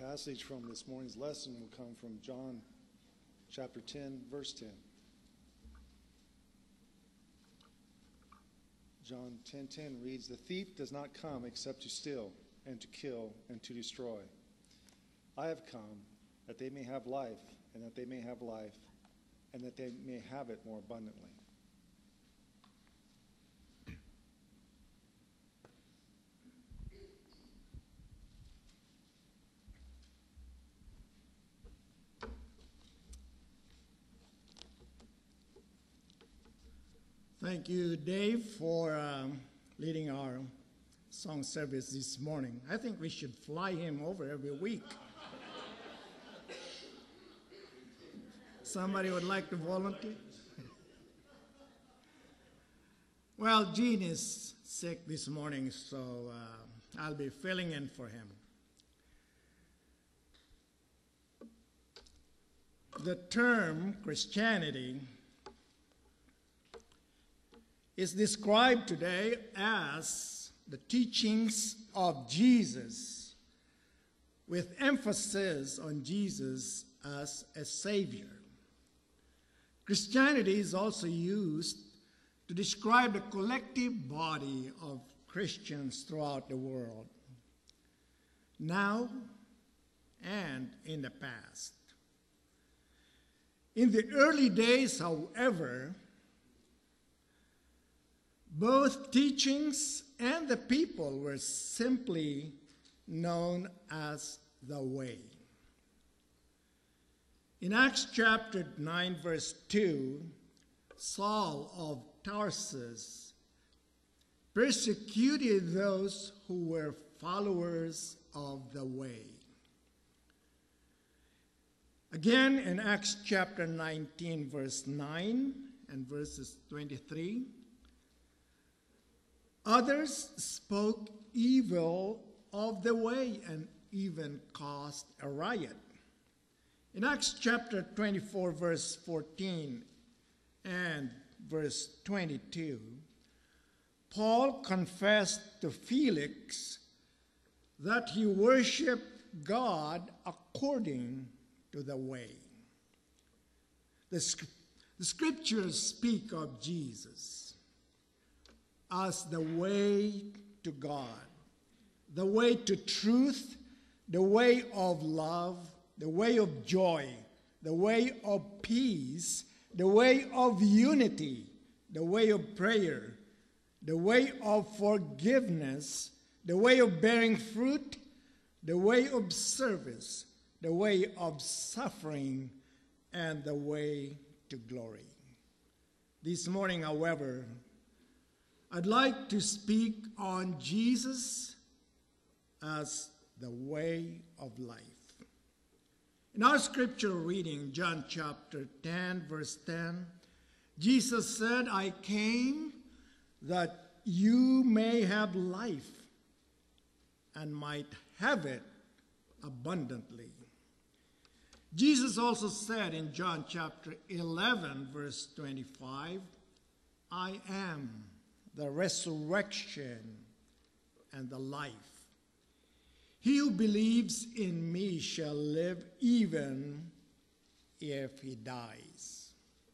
passage from this morning's lesson will come from John chapter 10, verse 10. John 10:10 reads, "The thief does not come except to steal and to kill and to destroy. I have come that they may have life, and that they may have life, and that they may have it more abundantly." Thank you, Dave, for leading our song service this morning. I think we should fly him over every week. Somebody would like to volunteer? Well, Gene is sick this morning, so I'll be filling in for him. The term Christianity is described today as the teachings of Jesus, with emphasis on Jesus as a Savior. Christianity is also used to describe the collective body of Christians throughout the world, now and in the past. In the early days, however, both teachings and the people were simply known as the Way. In Acts chapter 9, verse 2, Saul of Tarsus persecuted those who were followers of the Way. Again, in Acts chapter 19, verse 9 and verses 23, others spoke evil of the Way and even caused a riot. In Acts chapter 24, verse 14 and verse 22, Paul confessed to Felix that he worshiped God according to the Way. The scriptures speak of Jesus as the way to God, the way to truth, the way of love, the way of joy, the way of peace, the way of unity, the way of prayer, the way of forgiveness, the way of bearing fruit, the way of service, the way of suffering, and the way to glory. This morning, however, I'd like to speak on Jesus as the way of life. In our scripture reading, John chapter 10, verse 10, Jesus said, "I came that you may have life and might have it abundantly." Jesus also said in John chapter 11, verse 25, "I am the resurrection and the life. He who believes in me shall live even if he dies."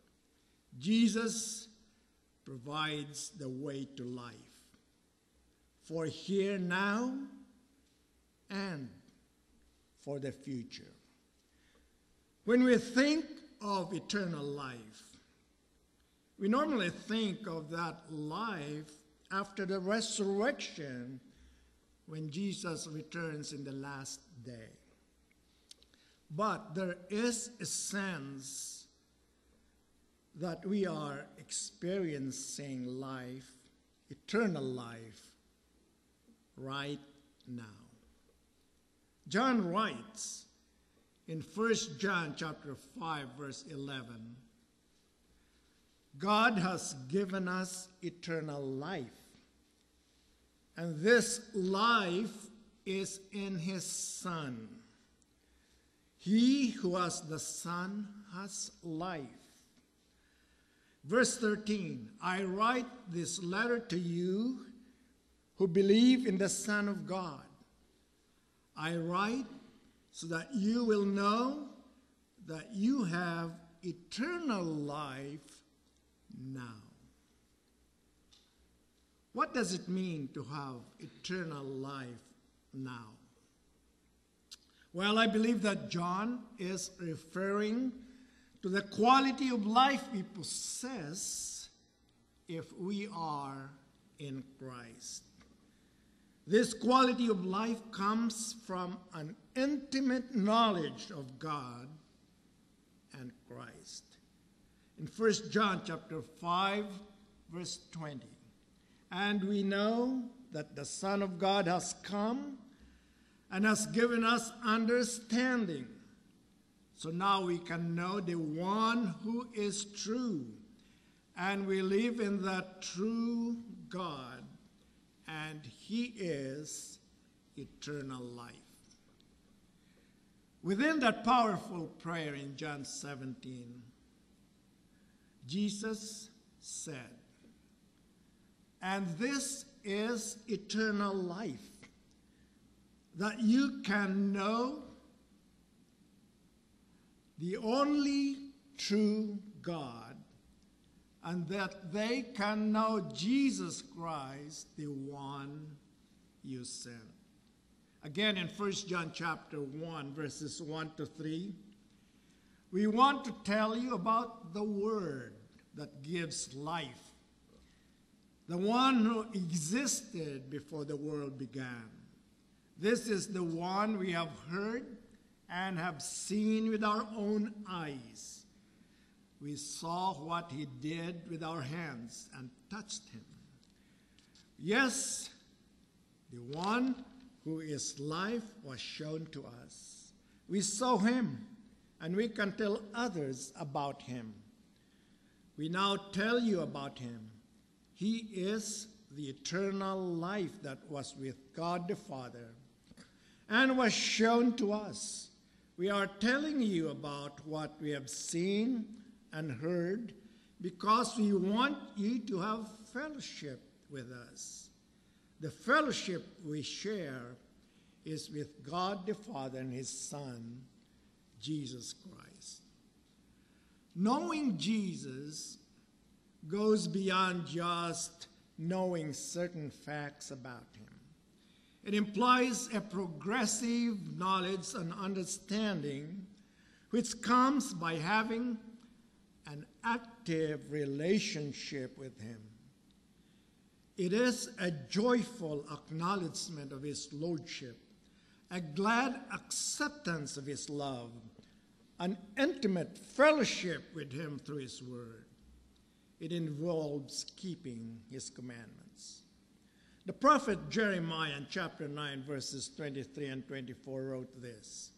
Jesus provides the way to life for here now and for the future. When we think of eternal life, we normally think of that life after the resurrection when Jesus returns in the last day. But there is a sense that we are experiencing life, eternal life, right now. John writes in 1 John chapter 5, verse 11, "God has given us eternal life, and this life is in his Son. He who has the Son has life." Verse 13, "I write this letter to you who believe in the Son of God. I write so that you will know that you have eternal life now. What does it mean to have eternal life now? Well, I believe that John is referring to the quality of life we possess if we are in Christ. This quality of life comes from an intimate knowledge of God and Christ. In 1 John chapter 5, verse 20, and we know that the Son of God has come and has given us understanding. So now we can know the one who is true, and we live in that true God, and he is eternal life. Within that powerful prayer in John 17, Jesus said, and this is eternal life, that you can know the only true God, and that they can know Jesus Christ, the one you sent. Again, in 1 John chapter 1, verses 1 to 3, we want to tell you about the Word that gives life, the one who existed before the world began. This is the one we have heard and have seen with our own eyes. We saw what he did with our hands and touched him. Yes, the one who is life was shown to us. We saw him, and we can tell others about him. We now tell you about him. He is the eternal life that was with God the Father and was shown to us. We are telling you about what we have seen and heard because we want you to have fellowship with us. The fellowship we share is with God the Father and his Son, Jesus Christ. Knowing Jesus goes beyond just knowing certain facts about him. It implies a progressive knowledge and understanding which comes by having an active relationship with him. It is a joyful acknowledgement of his lordship, a glad acceptance of his love, an intimate fellowship with him through his word. It involves keeping his commandments. The prophet Jeremiah in chapter 9, verses 23 and 24 wrote this,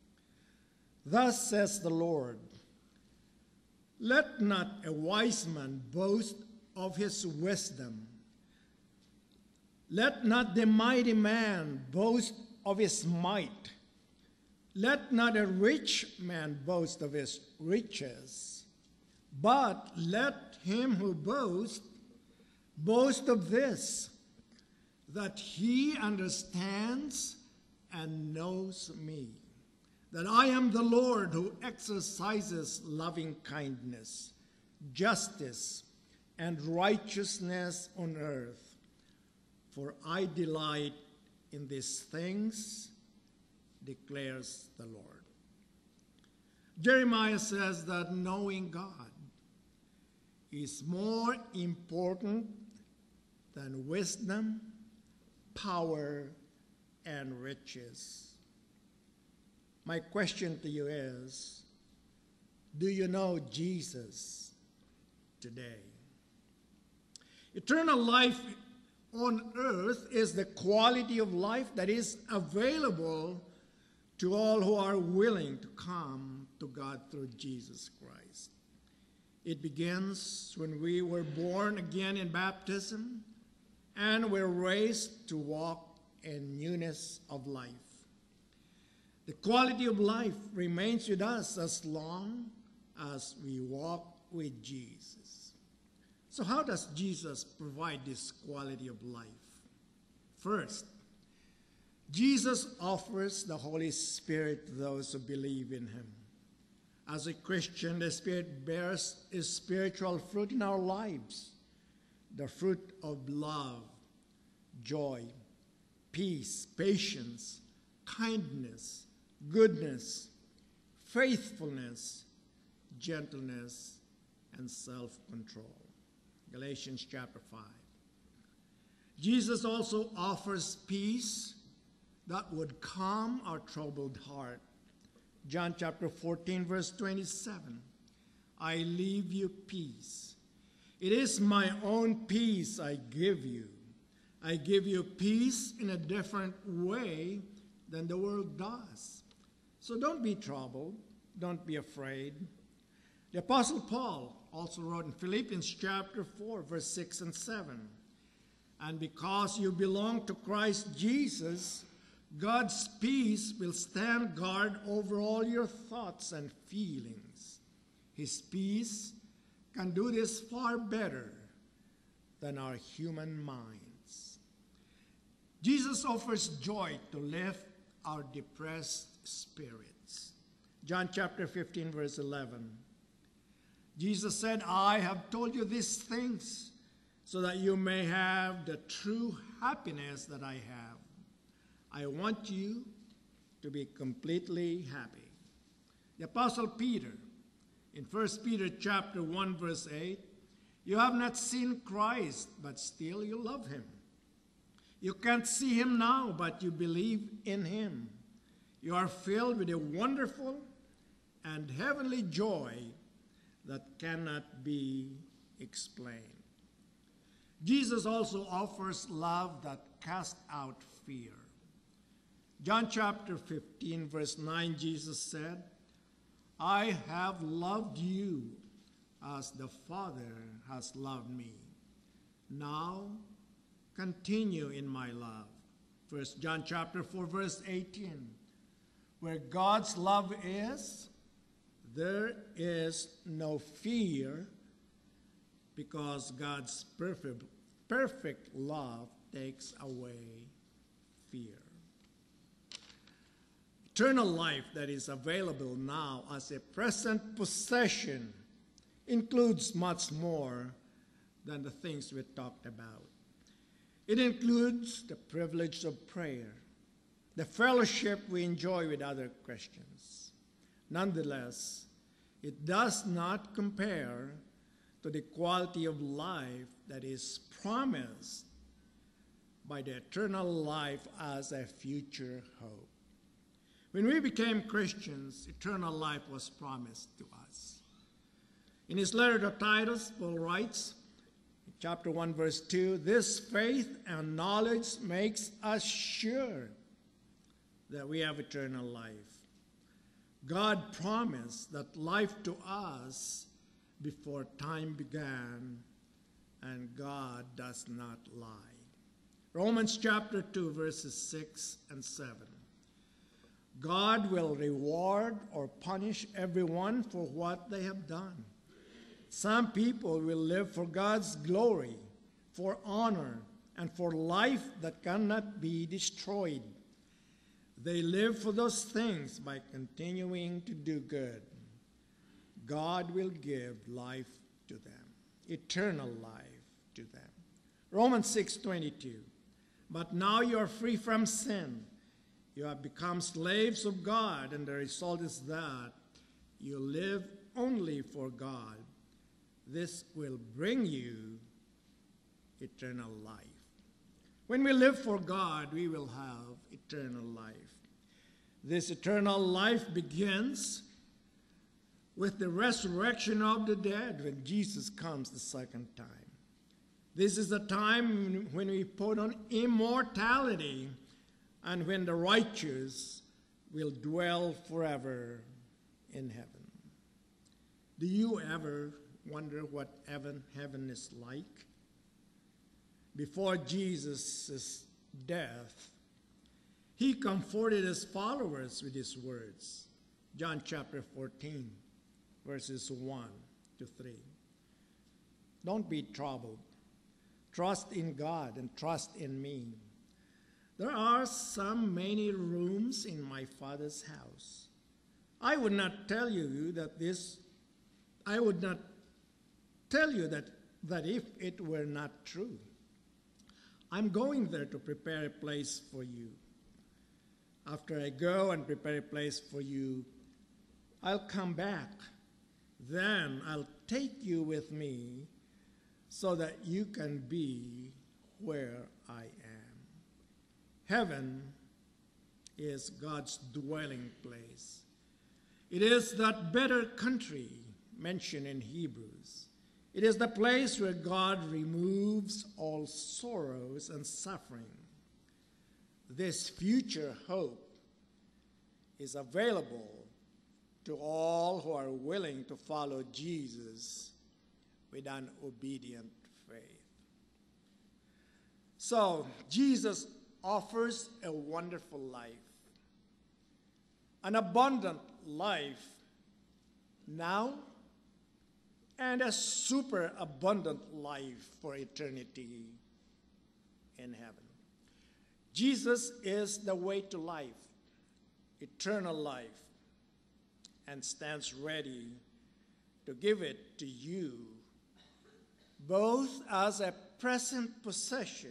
"Thus says the Lord, let not a wise man boast of his wisdom. Let not the mighty man boast of his might. Let not a rich man boast of his riches. But let him who boasts boast of this, that he understands and knows me, that I am the Lord who exercises loving kindness, justice, and righteousness on earth. For I delight in these things, declares the Lord." Jeremiah says that knowing God is more important than wisdom, power, and riches. My question to you is, do you know Jesus today? Eternal life on earth is the quality of life that is available to all who are willing to come to God through Jesus Christ. It begins when we were born again in baptism and were raised to walk in newness of life. The quality of life remains with us as long as we walk with Jesus. So how does Jesus provide this quality of life? First, Jesus offers the Holy Spirit to those who believe in him. As a Christian, the Spirit bears his spiritual fruit in our lives. The fruit of love, joy, peace, patience, kindness, goodness, faithfulness, gentleness, and self-control. Galatians chapter 5. Jesus also offers peace that would calm our troubled heart. John chapter 14, verse 27. I leave you peace. It is my own peace I give you. I give you peace in a different way than the world does. So don't be troubled. Don't be afraid. The Apostle Paul also wrote in Philippians chapter 4, verse 6 and 7. And because you belong to Christ Jesus, God's peace will stand guard over all your thoughts and feelings. His peace can do this far better than our human minds. Jesus offers joy to lift our depressed spirits. John chapter 15, verse 11. Jesus said, I have told you these things so that you may have the true happiness that I have. I want you to be completely happy. The Apostle Peter, in 1 Peter chapter 1, verse 8, you have not seen Christ, but still you love him. You can't see him now, but you believe in him. You are filled with a wonderful and heavenly joy that cannot be explained. Jesus also offers love that casts out fear. John chapter 15, verse 9, Jesus said, I have loved you as the Father has loved me. Now continue in my love. 1 John chapter 4, verse 18. Where God's love is, there is no fear, because God's perfect love takes away fear. Eternal life that is available now as a present possession includes much more than the things we talked about. It includes the privilege of prayer, the fellowship we enjoy with other Christians. Nonetheless, it does not compare to the quality of life that is promised by the eternal life as a future hope. When we became Christians, eternal life was promised to us. In his letter to Titus, Paul writes, chapter 1, verse 2, this faith and knowledge makes us sure that we have eternal life. God promised that life to us before time began, and God does not lie. Romans chapter 2, verses 6 and 7. God will reward or punish everyone for what they have done. Some people will live for God's glory, for honor, and for life that cannot be destroyed. They live for those things by continuing to do good. God will give life to them, eternal life to them. Romans 6:22. But now you are free from sin. You have become slaves of God, and the result is that you live only for God. This will bring you eternal life. When we live for God, we will have eternal life. This eternal life begins with the resurrection of the dead when Jesus comes the second time. This is the time when we put on immortality and when the righteous will dwell forever in heaven. Do you ever wonder what heaven is like? Before Jesus' death, he comforted his followers with his words. John chapter 14, verses 1 to 3. Don't be troubled. Trust in God and trust in me. There are many rooms in my Father's house. I would not tell you that if it were not true. I'm going there to prepare a place for you. After I go and prepare a place for you, I'll come back. Then I'll take you with me so that you can be where I am. Heaven is God's dwelling place. It is that better country mentioned in Hebrews. It is the place where God removes all sorrows and suffering. This future hope is available to all who are willing to follow Jesus with an obedient faith. So, Jesus offers a wonderful life, an abundant life now, and a super abundant life for eternity in heaven. Jesus is the way to life, eternal life, and stands ready to give it to you, both as a present possession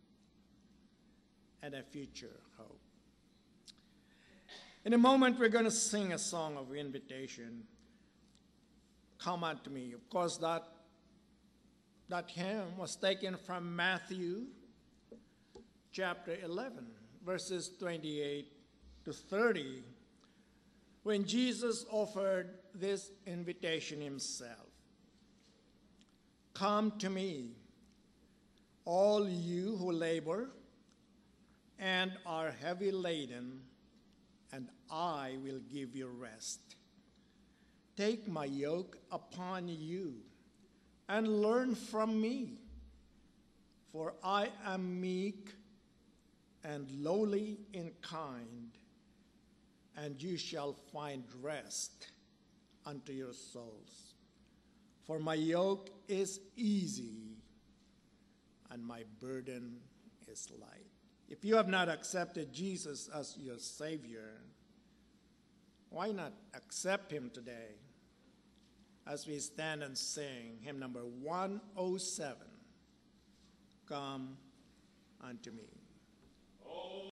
and a future hope. In a moment, we're going to sing a song of invitation. Come unto me. Of course, that hymn was taken from Matthew chapter 11, verses 28 to 30, when Jesus offered this invitation himself. Come to me, all you who labor and are heavy laden, and I will give you rest. Take my yoke upon you and learn from me, for I am meek and lowly in kind, and you shall find rest unto your souls. For my yoke is easy and my burden is light. If you have not accepted Jesus as your Savior, why not accept him today as we stand and sing hymn number 107, Come Unto Me.